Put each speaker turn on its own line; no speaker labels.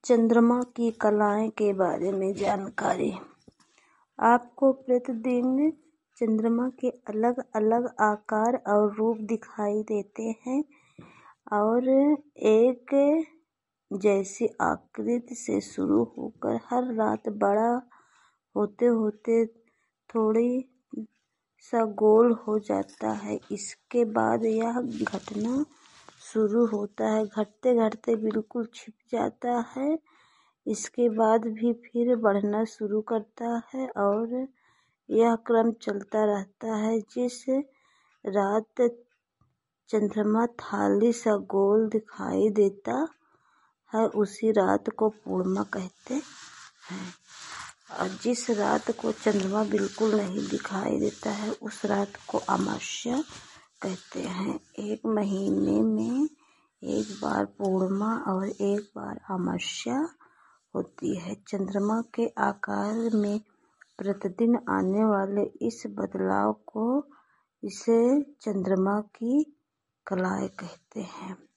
चंद्रमा की कलाएं के बारे में जानकारी। आपको प्रतिदिन चंद्रमा के अलग अलग आकार और रूप दिखाई देते हैं और एक जैसी आकृति से शुरू होकर हर रात बड़ा होते होते थोड़ी सा गोल हो जाता है। इसके बाद यह घटना शुरू होता है, घटते घटते बिल्कुल छिप जाता है। इसके बाद भी फिर बढ़ना शुरू करता है और यह क्रम चलता रहता है। जिस रात चंद्रमा थाली सा गोल दिखाई देता है उसी रात को पूर्णिमा कहते हैं, और जिस रात को चंद्रमा बिल्कुल नहीं दिखाई देता है उस रात को अमावस्या कहते हैं। एक महीने में एक बार पूर्णिमा और एक बार अमावस्या होती है। चंद्रमा के आकार में प्रतिदिन आने वाले इस बदलाव को इसे चंद्रमा की कलाएं कहते हैं।